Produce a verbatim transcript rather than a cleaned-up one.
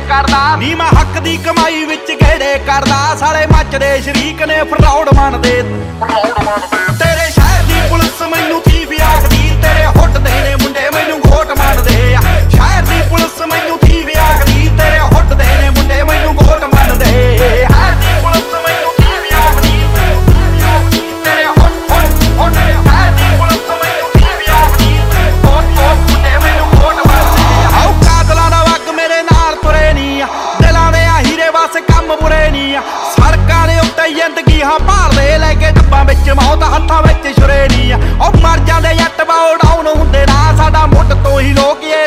करदा नी मैं हक दी कमाई विच गेड़े करदा साले मचदे शरीक ने फरौड़ मनदे तेरे शहर दी पुलिस मैनू थीफ आखदी तेरे हुट दे ने मुंडे मैनू घोट मनदे शहर दी पुलिस मैनू थीफ आखदी तेरे हुट दे ने मुंडे मैनू घोट मनदे शहर दी पुलिस मैनू थीफ आखदी तेरे हुट हुट हुट शहर दी पुलिस मैनू थीफ आखदी हुट हुट मुंडे मैनू घोट मनदे आओ कातलां दा वग मेरे नाल तुरे नी दिलां दे हीरे बस कम बुरे नी सड़कां दे उत्ते जिंदगी हां भालदे लैके डब्बां विच मौत हत्थां विच छुरे नी ओ मर जांदे जट बाओ डाउन हुंदे ना साडा मुੱਢ ਤੋਂ ਹੀ ਲੋਕ